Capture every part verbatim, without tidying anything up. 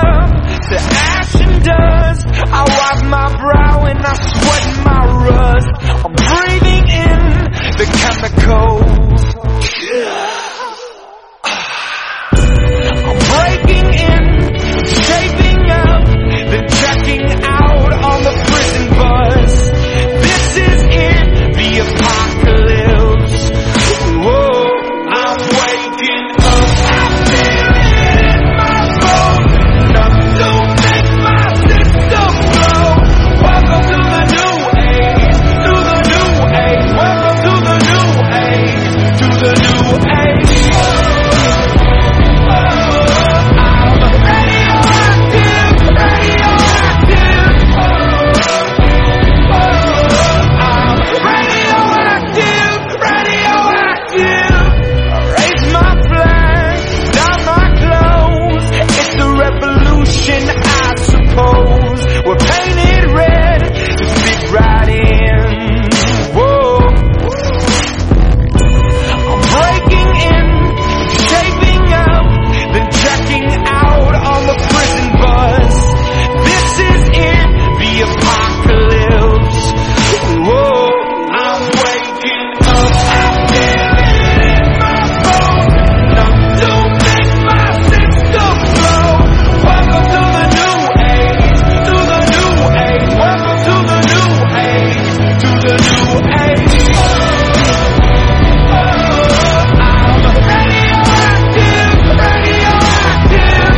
up to ash and dust. I wipe my brow and I sweat my rust. I'm breathing in the chemicals. I'm breaking in, shaping up, then checking out on the prison bus. This is it, the apocalypse. Whoa, I'm waking up. I feel it in my bones, enough to make my system blow. Welcome to the new age, to the new age. Welcome to the new age, to the new age. I suppose we're painted red to fit right in. Whoa, I'm breaking in, shaping up, then checking out on the prison bus. This is it, the apocalypse. Whoa, I'm waking up. I feel it in my bones, enough to make my system blow. Welcome to the new age, to the new age. Welcome to the new age, to the new age. I'm radioactive, radioactive.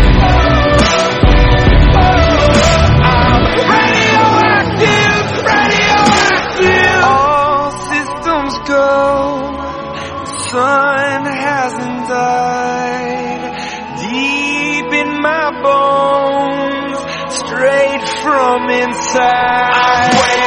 I'm radioactive, radioactive. All systems go, the sun hasn't died. Deep in my bones, straight from inside.